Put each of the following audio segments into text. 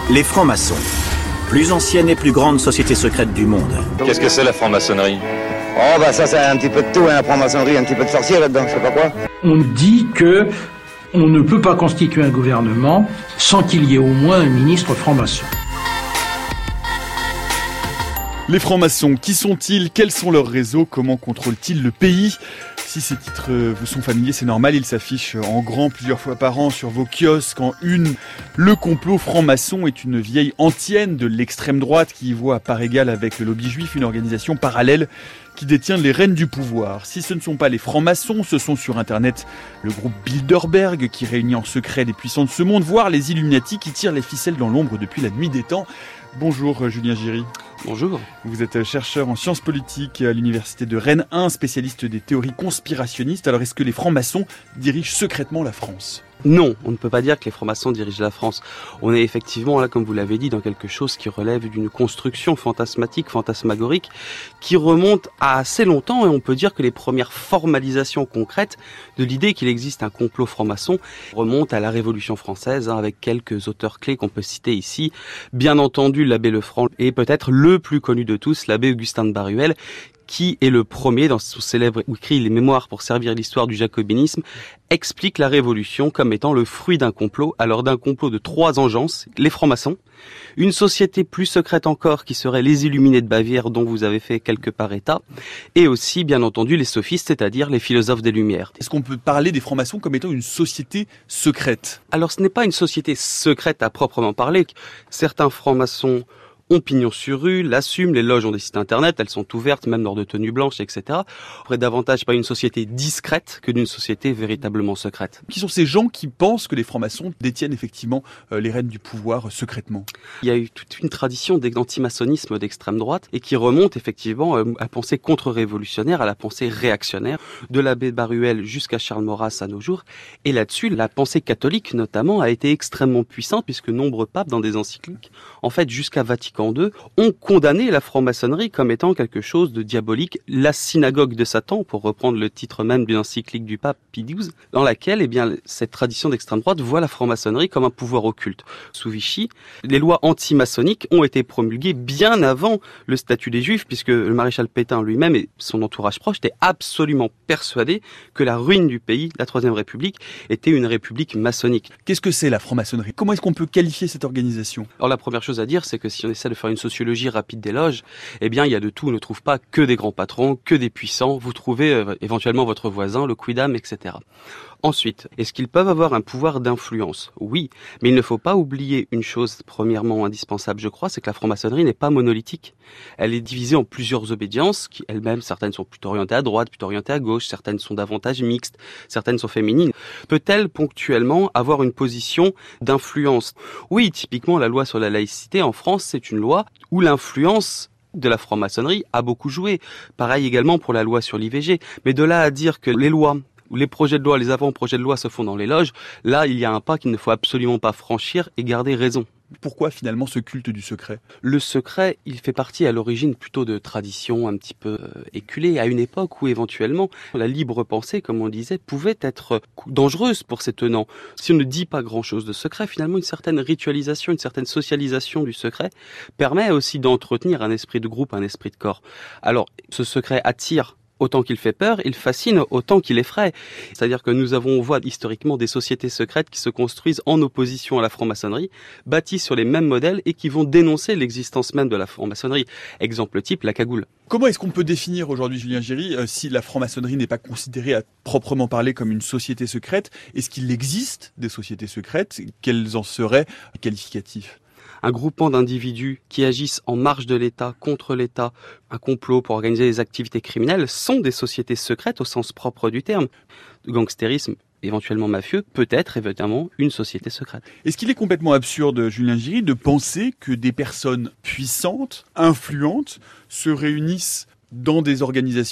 Les francs-maçons, plus ancienne et plus grande société secrète du monde. Qu'est-ce que c'est la franc-maçonnerie ? Oh bah ça c'est un petit peu de tout, hein, la franc-maçonnerie, un petit peu de sorcier là-dedans, je sais pas quoi. On dit que on ne peut pas constituer un gouvernement sans qu'il y ait au moins un ministre franc-maçon. Les francs-maçons, qui sont-ils ? Quels sont leurs réseaux ? Comment contrôlent-ils le pays ? Si ces titres vous sont familiers, c'est normal, ils s'affichent en grand plusieurs fois par an sur vos kiosques en une. Le complot franc-maçon est une vieille antienne de l'extrême droite qui y voit à part égale avec le lobby juif une organisation parallèle qui détient les rênes du pouvoir. Si ce ne sont pas les francs-maçons, ce sont sur Internet le groupe Bilderberg qui réunit en secret les puissants de ce monde, voire les Illuminati qui tirent les ficelles dans l'ombre depuis la nuit des temps. Bonjour Julien Giry. Bonjour. Vous êtes chercheur en sciences politiques à l'université de Rennes 1, spécialiste des théories conspirationnistes. Alors est-ce que les francs-maçons dirigent secrètement la France ? Non, on ne peut pas dire que les francs-maçons dirigent la France. On est effectivement là, comme vous l'avez dit, dans quelque chose qui relève d'une construction fantasmatique, fantasmagorique, qui remonte à assez longtemps, et on peut dire que les premières formalisations concrètes de l'idée qu'il existe un complot franc-maçon remontent à la Révolution française, avec quelques auteurs clés qu'on peut citer ici. Bien entendu, l'abbé Lefranc, et peut-être le plus connu de tous, l'abbé Augustin de Baruel, qui est le premier, dans son célèbre écrit Les Mémoires pour servir l'histoire du jacobinisme, explique la Révolution comme étant le fruit d'un complot, alors d'un complot de 3 engences, les francs-maçons, une société plus secrète encore qui serait les Illuminés de Bavière dont vous avez fait quelques par état, et aussi bien entendu les sophistes, c'est-à-dire les philosophes des Lumières. Est-ce qu'on peut parler des francs-maçons comme étant une société secrète ? Alors ce n'est pas une société secrète à proprement parler. Certains francs-maçons ont pignon sur rue, l'assument, les loges ont des sites internet, elles sont ouvertes même lors de tenues blanches, etc. Après, davantage pas une société discrète que d'une société véritablement secrète. Qui sont ces gens qui pensent que les francs-maçons détiennent effectivement les rênes du pouvoir secrètement ? Il y a eu toute une tradition d'antimaçonnisme d'extrême droite et qui remonte effectivement à la pensée contre-révolutionnaire, à la pensée réactionnaire, de l'abbé Baruel jusqu'à Charles Maurras à nos jours. Et là-dessus, la pensée catholique notamment a été extrêmement puissante puisque nombreux papes dans des encycliques, en fait jusqu'à Vatican II, ont condamné la franc-maçonnerie comme étant quelque chose de diabolique, la synagogue de Satan, pour reprendre le titre même d'une encyclique du pape Pie XII, dans laquelle cette tradition d'extrême droite voit la franc-maçonnerie comme un pouvoir occulte. Sous Vichy, les lois anti-maçonniques ont été promulguées bien avant le statut des Juifs, puisque le maréchal Pétain lui-même et son entourage proche étaient absolument persuadés que la ruine du pays, la Troisième République, était une république maçonnique. Qu'est-ce que c'est la franc-maçonnerie ? Comment est-ce qu'on peut qualifier cette organisation ? Alors la première chose à dire, c'est que si on essaie de faire une sociologie rapide des loges, eh bien il y a de tout. On ne trouve pas que des grands patrons, que des puissants. Vous trouvez éventuellement votre voisin, le quidam, etc. Ensuite, est-ce qu'ils peuvent avoir un pouvoir d'influence ? Oui, mais il ne faut pas oublier une chose premièrement indispensable, je crois, c'est que la franc-maçonnerie n'est pas monolithique. Elle est divisée en plusieurs obédiences, qui elles-mêmes, certaines sont plutôt orientées à droite, plutôt orientées à gauche, certaines sont davantage mixtes, certaines sont féminines. Peut-elle ponctuellement avoir une position d'influence ? Oui, typiquement la loi sur la laïcité en France, c'est une loi où l'influence de la franc-maçonnerie a beaucoup joué. Pareil également pour la loi sur l'IVG. Mais de là à dire que les lois où les projets de loi, les avant-projets de loi se font dans les loges, là, il y a un pas qu'il ne faut absolument pas franchir et garder raison. Pourquoi finalement ce culte du secret ? Le secret, il fait partie à l'origine plutôt de traditions un petit peu éculées, à une époque où éventuellement la libre pensée, comme on disait, pouvait être dangereuse pour ses tenants. Si on ne dit pas grand-chose de secret, finalement une certaine ritualisation, une certaine socialisation du secret permet aussi d'entretenir un esprit de groupe, un esprit de corps. Alors, ce secret attire autant qu'il fait peur, il fascine autant qu'il effraie. C'est-à-dire que on voit historiquement des sociétés secrètes qui se construisent en opposition à la franc-maçonnerie, bâties sur les mêmes modèles et qui vont dénoncer l'existence même de la franc-maçonnerie. Exemple type, la cagoule. Comment est-ce qu'on peut définir aujourd'hui, Julien Giry, si la franc-maçonnerie n'est pas considérée à proprement parler comme une société secrète ? Est-ce qu'il existe des sociétés secrètes ? Quels en seraient les qualificatifs ? Un groupement d'individus qui agissent en marge de l'État, contre l'État, un complot pour organiser des activités criminelles, sont des sociétés secrètes au sens propre du terme. Le gangstérisme, éventuellement mafieux, peut être évidemment une société secrète. Est-ce qu'il est complètement absurde, Julien Giry, de penser que des personnes puissantes, influentes, se réunissent dans des organisations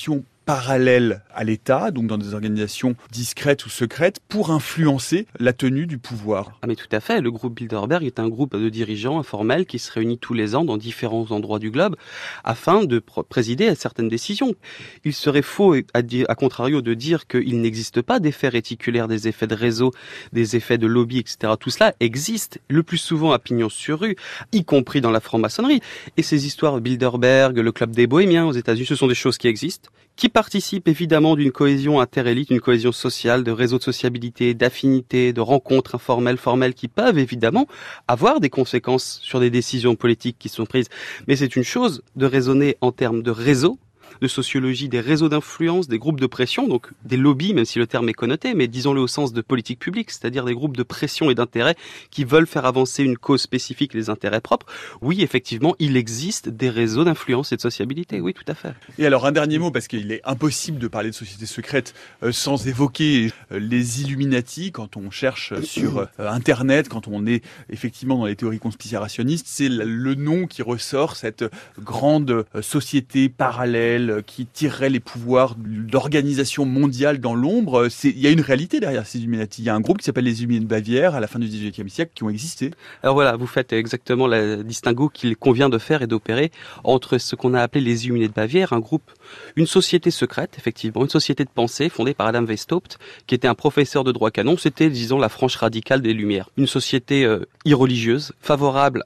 parallèles à l'État, donc dans des organisations discrètes ou secrètes, pour influencer la tenue du pouvoir. Ah mais tout à fait, le groupe Bilderberg est un groupe de dirigeants informels qui se réunit tous les ans dans différents endroits du globe afin de présider à certaines décisions. Il serait faux, à contrario, de dire qu'il n'existe pas d'effets réticulaires, des effets de réseau, des effets de lobby, etc. Tout cela existe, le plus souvent à pignon sur rue, y compris dans la franc-maçonnerie. Et ces histoires Bilderberg, le club des bohémiens aux États-Unis, ce sont des choses qui existent, qui participent évidemment d'une cohésion interélite, d'une cohésion sociale, de réseaux de sociabilité, d'affinités, de rencontres informelles, formelles, qui peuvent évidemment avoir des conséquences sur des décisions politiques qui sont prises. Mais c'est une chose de raisonner en termes de réseau, de sociologie, des réseaux d'influence, des groupes de pression, donc des lobbies, même si le terme est connoté, mais disons-le au sens de politique publique, c'est-à-dire des groupes de pression et d'intérêt qui veulent faire avancer une cause spécifique, les intérêts propres. Oui, effectivement, il existe des réseaux d'influence et de sociabilité, oui, tout à fait. Et alors, un dernier mot, parce qu'il est impossible de parler de sociétés secrètes sans évoquer les Illuminati. Quand on cherche sur Internet, quand on est effectivement dans les théories conspirationnistes, c'est le nom qui ressort, cette grande société parallèle qui tirerait les pouvoirs d'organisation mondiale dans l'ombre. Il y a une réalité derrière ces Illuminati. Il y a un groupe qui s'appelle les Illuminati de Bavière à la fin du XVIIIe siècle qui ont existé. Alors voilà, vous faites exactement le distinguo qu'il convient de faire et d'opérer entre ce qu'on a appelé les Illuminati de Bavière, un groupe, une société secrète, effectivement, une société de pensée fondée par Adam Weishaupt, qui était un professeur de droit canon. C'était, disons, la frange radicale des Lumières. Une société irreligieuse, favorable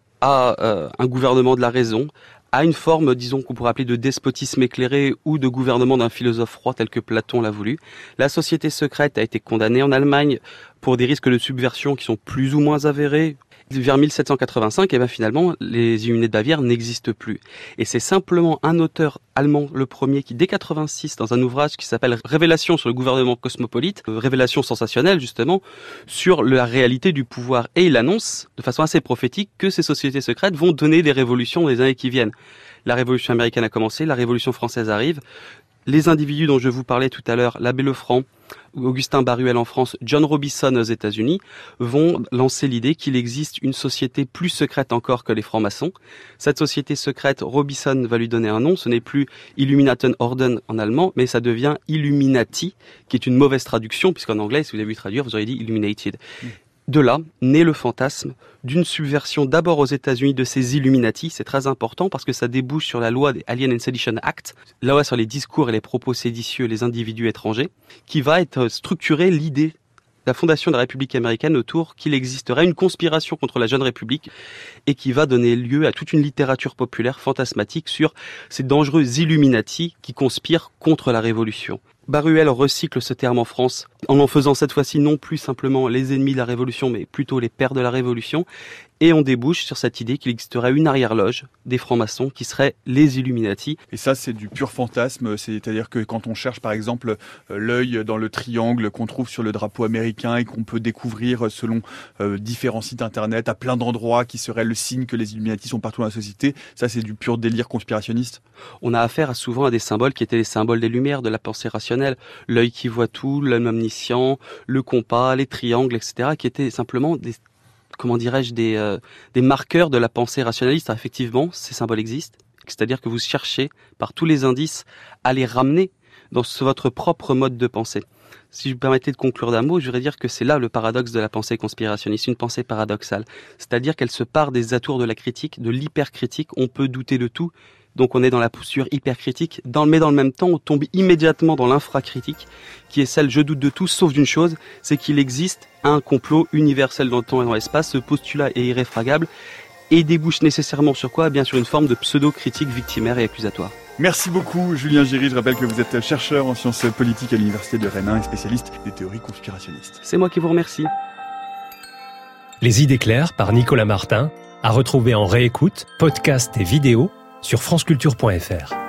à un gouvernement de la raison, à une forme, disons, qu'on pourrait appeler de despotisme éclairé ou de gouvernement d'un philosophe froid tel que Platon l'a voulu. La société secrète a été condamnée en Allemagne pour des risques de subversion qui sont plus ou moins avérés. Vers 1785, et bien finalement, les Illuminati de Bavière n'existent plus. Et c'est simplement un auteur allemand, le premier, qui dès 86, dans un ouvrage qui s'appelle Révélation sur le gouvernement cosmopolite, révélation sensationnelle justement, sur la réalité du pouvoir. Et il annonce, de façon assez prophétique, que ces sociétés secrètes vont donner des révolutions dans les années qui viennent. La révolution américaine a commencé, la révolution française arrive. Les individus dont je vous parlais tout à l'heure, l'abbé Lefranc, Augustin Baruel en France, John Robison aux États-Unis, vont lancer l'idée qu'il existe une société plus secrète encore que les francs-maçons. Cette société secrète, Robison va lui donner un nom, ce n'est plus Illuminatenorden en allemand, mais ça devient Illuminati, qui est une mauvaise traduction, puisqu'en anglais, si vous avez vu traduire, vous auriez dit Illuminated. De là, naît le fantasme d'une subversion d'abord aux États-Unis de ces Illuminati. C'est très important parce que ça débouche sur la loi des Alien and Sedition Act, la loi sur les discours et les propos séditieux des individus étrangers, qui va être structurée l'idée la fondation de la République américaine autour qu'il existerait une conspiration contre la jeune République et qui va donner lieu à toute une littérature populaire fantasmatique sur ces dangereux Illuminati qui conspirent contre la Révolution. Baruel recycle ce terme en France en faisant cette fois-ci non plus simplement les ennemis de la Révolution mais plutôt les pères de la Révolution et on débouche sur cette idée qu'il existerait une arrière-loge des francs-maçons qui serait les Illuminati. Et ça c'est du pur fantasme, c'est-à-dire que quand on cherche par exemple l'œil dans le triangle qu'on trouve sur le drapeau américain et qu'on peut découvrir selon différents sites internet à plein d'endroits qui seraient le signe que les Illuminati sont partout dans la société, ça c'est du pur délire conspirationniste. On a affaire souvent à des symboles qui étaient les symboles des Lumières, de la pensée rationnelle, l'œil qui voit tout, l'homme omniscient, le compas, les triangles, etc., qui étaient simplement des marqueurs de la pensée rationaliste. Alors, effectivement, ces symboles existent, c'est-à-dire que vous cherchez par tous les indices à les ramener dans votre propre mode de pensée. Si je vous permettez de conclure d'un mot, je voudrais dire que c'est là le paradoxe de la pensée conspirationniste, une pensée paradoxale. C'est-à-dire qu'elle se part des atours de la critique, de l'hypercritique, on peut douter de tout, donc on est dans la posture hypercritique, mais dans le même temps on tombe immédiatement dans l'infracritique, qui est celle je doute de tout, sauf d'une chose, c'est qu'il existe un complot universel dans le temps et dans l'espace, ce postulat est irréfragable, et débouche nécessairement sur quoi ? Bien sûr une forme de pseudo-critique victimaire et accusatoire. Merci beaucoup Julien Giry, je rappelle que vous êtes chercheur en sciences politiques à l'Université de Rennes et spécialiste des théories conspirationnistes. C'est moi qui vous remercie. Les idées claires par Nicolas Martin, à retrouver en réécoute, podcast et vidéo sur franceculture.fr.